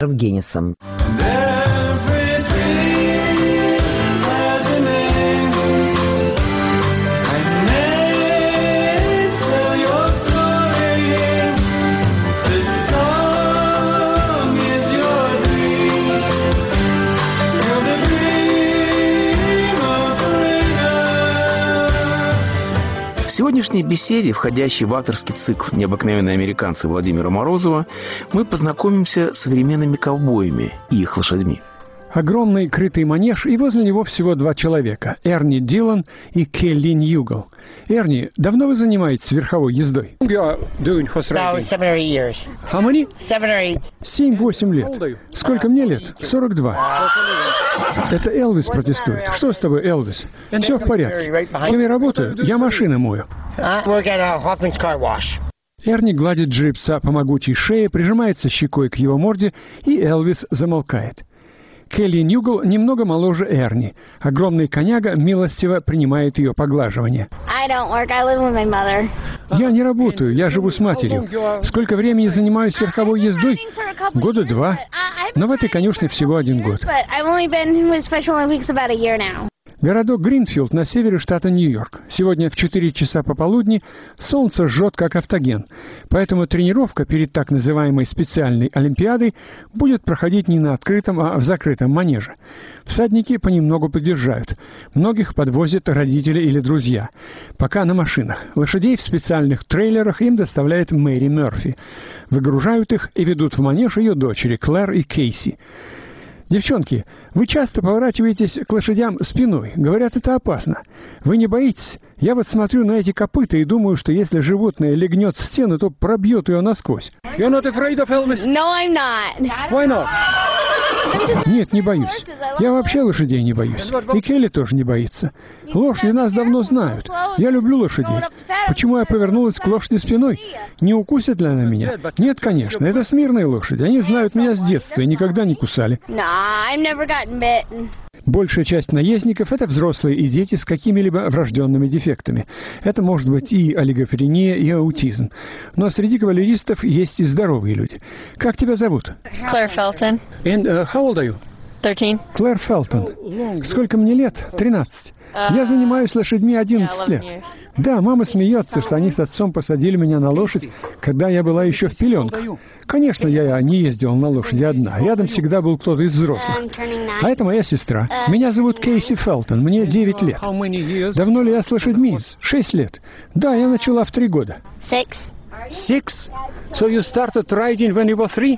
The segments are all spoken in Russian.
Геннисом. В сегодняшней беседе, входящей в авторский цикл «Необыкновенные американцы» Владимира Морозова, мы познакомимся с современными ковбоями и их лошадьми. Огромный крытый манеж, и возле него всего два человека – Эрни Дилан и Келли Ньюгл. Эрни, давно вы занимаетесь верховой ездой? 7 7-8 лет. Сколько мне лет? 42. Это Элвис протестует. Что с тобой, Элвис? Все в порядке. Кем я работаю? Я машины мою. Эрни гладит жеребца по могучей шее, прижимается щекой к его морде, и Элвис замолкает. Келли Ньюгл немного моложе Эрни. Огромный коняга милостиво принимает ее поглаживание. Я не работаю, я живу с матерью. Сколько времени занимаюсь верховой ездой? 2 года. Но в этой конюшне всего 1 год. Городок Гринфилд на севере штата Нью-Йорк. Сегодня в 4 часа пополудни солнце жжет, как автоген. Поэтому тренировка перед так называемой специальной олимпиадой будет проходить не на открытом, а в закрытом манеже. Всадники понемногу подъезжают. Многих подвозят родители или друзья. Пока на машинах. Лошадей в специальных трейлерах им доставляет Мэри Мерфи. Выгружают их и ведут в манеж ее дочери Клэр и Кейси. Девчонки, вы часто поворачиваетесь к лошадям спиной. Говорят, это опасно. Вы не боитесь? Я вот смотрю на эти копыта и думаю, что если животное легнет в стену, то пробьет ее насквозь. You're not afraid of Elvis? No, I'm not. Why not? Нет, не боюсь. Я вообще лошадей не боюсь. И Келли тоже не боится. Лошади нас давно знают. Я люблю лошадей. Почему я повернулась к лошади спиной? Не укусит ли она меня? Нет, конечно. Это смирные лошади. Они знают меня с детства и никогда не кусали. Большая часть наездников – это взрослые и дети с какими-либо врожденными дефектами. Это может быть и олигофрения, и аутизм. Но среди кавалеристов есть и здоровые люди. Как тебя зовут? Клэр Фелтон. And how old are you? 13. Клэр Фелтон. Сколько мне лет? 13. Я занимаюсь лошадьми 11 лет. Да, мама смеется, что они с отцом посадили меня на лошадь, когда я была еще в пеленках. Конечно, я не ездила на лошади одна. Рядом всегда был кто-то из взрослых. А это моя сестра. Меня зовут Кейси Фелтон. Мне 9 лет. Давно ли я с лошадьми? 6 лет. Да, я начала в 3 года. 6. 6? So you started riding when you were 3?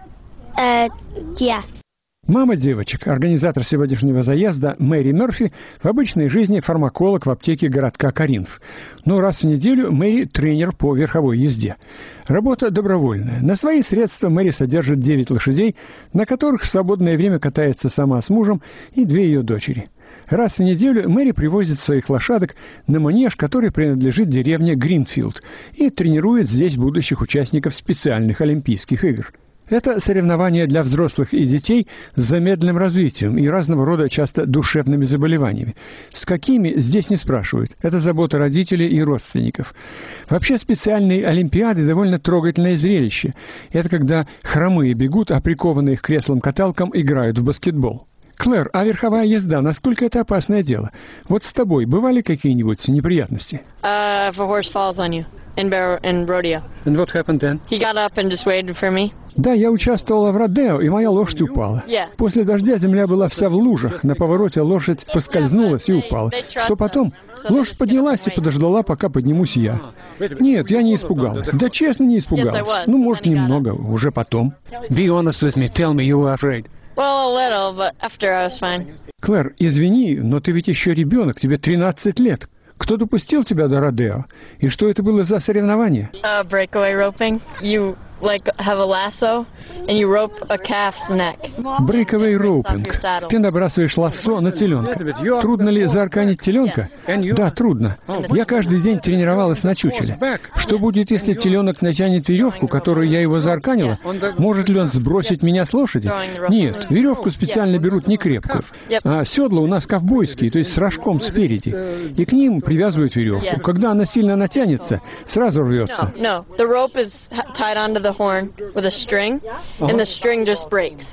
Yeah. Мама девочек, организатор сегодняшнего заезда Мэри Мерфи, в обычной жизни фармаколог в аптеке городка Коринф. Но раз в неделю Мэри тренер по верховой езде. Работа добровольная. На свои средства Мэри содержит 9 лошадей, на которых в свободное время катается сама с мужем и 2 ее дочери. Раз в неделю Мэри привозит своих лошадок на манеж, который принадлежит деревне Гринфилд, и тренирует здесь будущих участников специальных Олимпийских игр. Это соревнования для взрослых и детей с замедленным развитием и разного рода часто душевными заболеваниями. С какими, здесь не спрашивают. Это забота родителей и родственников. Вообще специальные олимпиады довольно трогательное зрелище. Это когда хромые бегут, а прикованные к креслам-каталкам играют в баскетбол. Клэр, а верховая езда, насколько это опасное дело? Вот с тобой бывали какие-нибудь неприятности? If a horse falls on you in rodeo. And what happened then? He got up and just waited for me. Да, я участвовала в родео, и моя лошадь упала. После дождя земля была вся в лужах. На повороте лошадь поскользнулась и упала. Что потом? Лошадь поднялась и подождала, пока поднимусь я. Нет, я не испугалась. Да честно, не испугалась. Ну, может, немного, уже потом. Be honest with me, tell me you were afraid. Well, a little, but after I was fine. Клэр, извини, но ты ведь еще ребенок, тебе 13 лет. Кто допустил тебя до родео? И что это было за соревнование? Breakaway roping. You have a lasso and you rope a calf's neck. Breakaway roping. Ты набрасываешь лассо на теленка. Трудно ли заарканить теленка? Да, трудно. Я каждый день тренировалась на чучеле. Что будет, если теленок натянет веревку, которую я его заарканила? Может ли он сбросить меня с лошади? Нет, веревку специально берут не крепкую. А седла у нас ковбойские, то есть с рожком спереди. И к ним привязывают веревку. Когда она сильно натянется, сразу рвется. No, the rope is tied onto the horn with a string, and the string just breaks.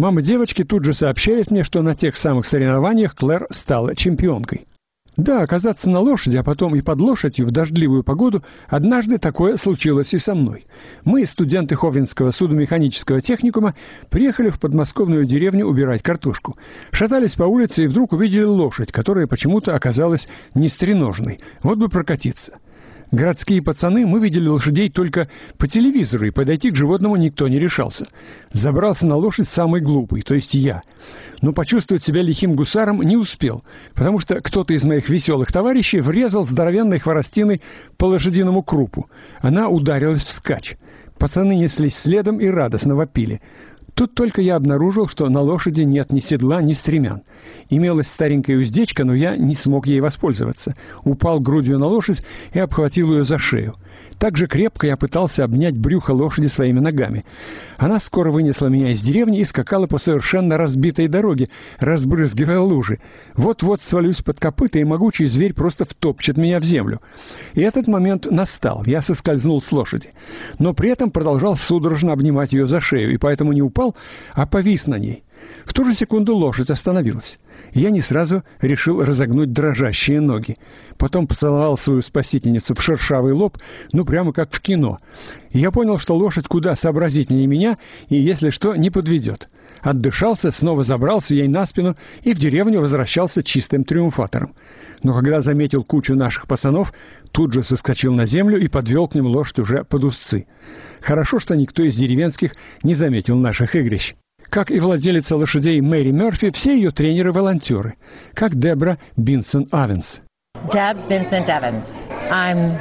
Мама девочки тут же сообщает мне, что на тех самых соревнованиях Клэр стала чемпионкой. Да, оказаться на лошади, а потом и под лошадью в дождливую погоду, однажды такое случилось и со мной. Мы, студенты Ховринского судомеханического техникума, приехали в подмосковную деревню убирать картошку. Шатались по улице и вдруг увидели лошадь, которая почему-то оказалась нестреножной. Вот бы прокатиться. Городские пацаны, мы видели лошадей только по телевизору, и подойти к животному никто не решался. Забрался на лошадь самый глупый, то есть я. Но почувствовать себя лихим гусаром не успел, потому что кто-то из моих веселых товарищей врезал здоровенной хворостиной по лошадиному крупу. Она ударилась вскачь. Пацаны неслись следом и радостно вопили. Тут только я обнаружил, что на лошади нет ни седла, ни стремян. Имелась старенькая уздечка, но я не смог ей воспользоваться. Упал грудью на лошадь и обхватил ее за шею. Так же крепко я пытался обнять брюхо лошади своими ногами. Она скоро вынесла меня из деревни и скакала по совершенно разбитой дороге, разбрызгивая лужи. Вот-вот свалюсь под копыта, и могучий зверь просто втопчет меня в землю. И этот момент настал. Я соскользнул с лошади. Но при этом продолжал судорожно обнимать ее за шею, и поэтому не упал, а повис на ней. В ту же секунду лошадь остановилась. Я не сразу решил разогнуть дрожащие ноги. Потом поцеловал свою спасительницу в шершавый лоб, ну прямо как в кино. И я понял, что лошадь куда сообразительнее меня и, если что, не подведет. Отдышался, снова забрался ей на спину и в деревню возвращался чистым триумфатором. Но когда заметил кучу наших пацанов, тут же соскочил на землю и подвел к ним лошадь уже под узцы. Хорошо, что никто из деревенских не заметил наших игрищ. Как и владелица лошадей Мэри Мерфи, все ее тренеры-волонтеры, как Дебра Бинсон-Авенс. Deb Vincent Evans. I'm,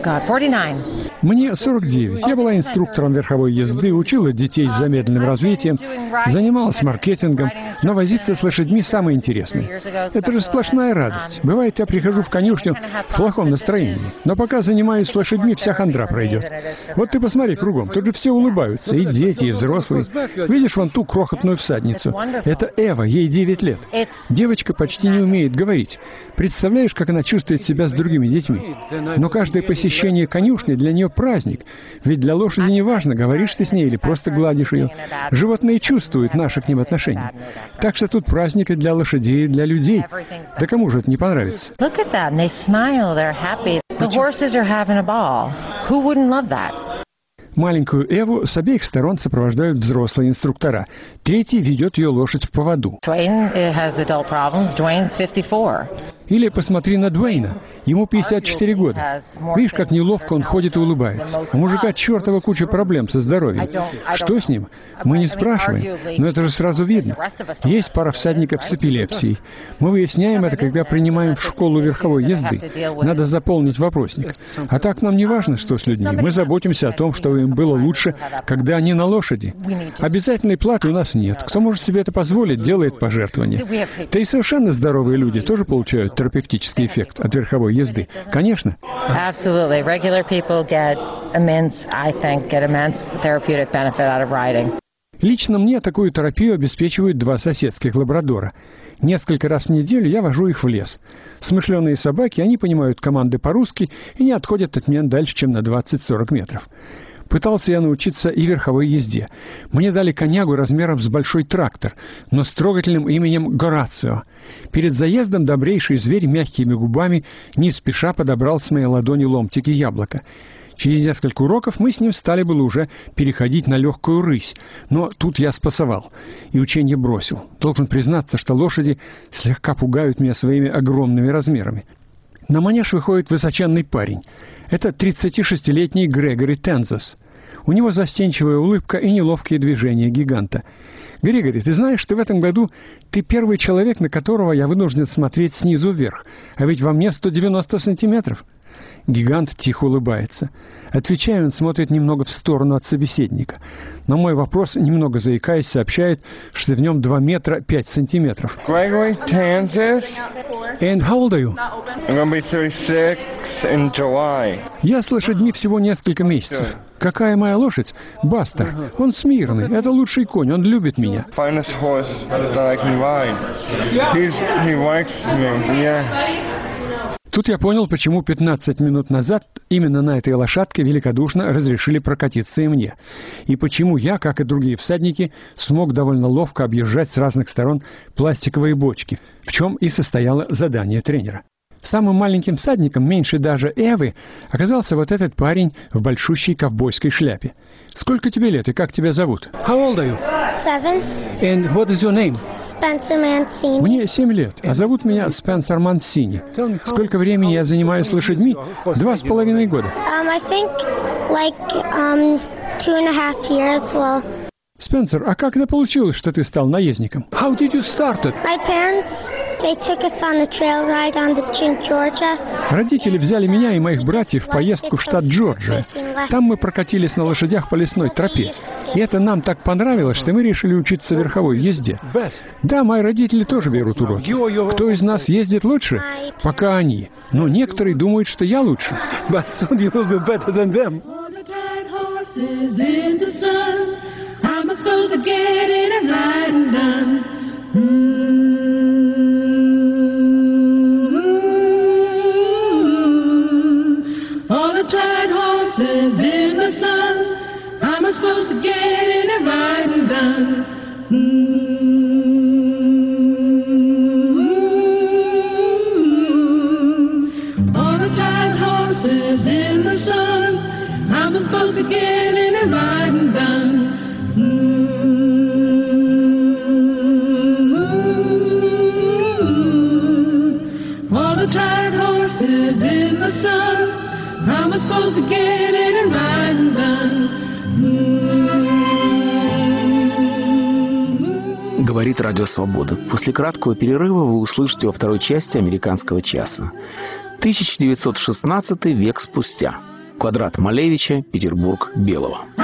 49. Мне 49. Я была инструктором верховой езды, учила детей с замедленным развитием, занималась маркетингом, но возиться с лошадьми самое интересное. Это же сплошная радость. Бывает, я прихожу в конюшню в плохом настроении, но пока занимаюсь с лошадьми, вся хандра пройдет. Вот ты посмотри кругом, тут же все улыбаются, и дети, и взрослые. Видишь вон ту крохотную всадницу? Это Эва, ей 9 лет. Девочка почти не умеет говорить. Представляешь, как она чувствует себя с другими детьми? Но каждое посещение конюшни для нее праздник. Ведь для лошади не важно, говоришь ты с ней или просто гладишь ее. Животные чувствуют наши к ним отношения. Так что тут праздник и для лошадей, и для людей. Да кому же это не понравится? Look at them. They smile. They're happy. The horses are having a ball. Who wouldn't love that? Маленькую Эву с обеих сторон сопровождают взрослые инструктора. Третий ведет ее лошадь в поводу. Dwayne has adult problems. Dwayne's 54. Или посмотри на Дуэйна. Ему 54 года. Видишь, как неловко он ходит и улыбается. У мужика чертова куча проблем со здоровьем. Что с ним? Мы не спрашиваем, но это же сразу видно. Есть пара всадников с эпилепсией. Мы выясняем это, когда принимаем в школу верховой езды. Надо заполнить вопросник. А так нам не важно, что с людьми. Мы заботимся о том, чтобы им было лучше, когда они на лошади. Обязательной платы у нас нет. Кто может себе это позволить, делает пожертвования. Да и совершенно здоровые люди тоже получают терапевтический эффект от верховой езды. Конечно. Absolutely. Regular people get immense therapeutic benefit out of riding. Лично мне такую терапию обеспечивают 2 соседских лабрадора. Несколько раз в неделю я вожу их в лес. Смышленые собаки, они понимают команды по-русски и не отходят от меня дальше, чем на 20-40 метров. Пытался я научиться и верховой езде. Мне дали конягу размером с большой трактор, но с трогательным именем Горацио. Перед заездом добрейший зверь мягкими губами не спеша подобрал с моей ладони ломтики яблока. Через несколько уроков мы с ним стали было уже переходить на легкую рысь, но тут я спасовал и учение бросил. Должен признаться, что лошади слегка пугают меня своими огромными размерами. На манеж выходит высоченный парень. Это 36-летний Грегори Тензас. У него застенчивая улыбка и неловкие движения гиганта. «Грегори, ты знаешь, что в этом году ты первый человек, на которого я вынужден смотреть снизу вверх, а ведь во мне 190 сантиметров». Гигант тихо улыбается. Отвечая, он смотрит немного в сторону от собеседника. На мой вопрос, немного заикаясь, сообщает, что в нем 2 метра 5 сантиметров. Gregory Tenzis. And how old are you? I'm gonna be 36 in July. Я с лошадьми всего несколько месяцев. Какая моя лошадь? Бастер. Он смирный. Это лучший конь. Он любит меня. Finest horse that I can ride. He likes me. Yeah. Тут я понял, почему 15 минут назад именно на этой лошадке великодушно разрешили прокатиться и мне. И почему я, как и другие всадники, смог довольно ловко объезжать с разных сторон пластиковые бочки, в чем и состояло задание тренера. Самым маленьким всадником, меньше даже Эвы, оказался вот этот парень в большущей ковбойской шляпе. Сколько тебе лет и как тебя зовут? How old are you? 7. And what is your name? Spencer Mancini. Мне 7 лет, а зовут меня Спенсер Мансини. Сколько времени я занимаюсь лошадьми? 2,5 года. I think like 2.5 years. Well, Спенсер, а как это получилось, что ты стал наездником? How did you start it? my parents, they took us on a trail ride on the Georgia. Родители взяли меня и моих братьев в поездку в штат Джорджия. Там мы прокатились на лошадях по лесной тропе. И это нам так понравилось, что мы решили учиться верховой езде. Best. Да, мои родители тоже берут уроки. Кто из нас ездит лучше? Пока они. Но некоторые думают, что я лучше. But soon you will be better than them. Horses in the sun. How am I supposed to get in and ride and done? All the tired horses in the sun. How am I supposed to get in and ride and done? All the tired horses in the sun. How am I supposed to get in and ride and done? All the tired horses in the sun. How am I supposed to get in and ride and done? Говорит Радио Свобода. После краткого перерыва вы услышите во второй части «Американского часа». 1916 век спустя. Квадрат Малевича, Петербург, Белого.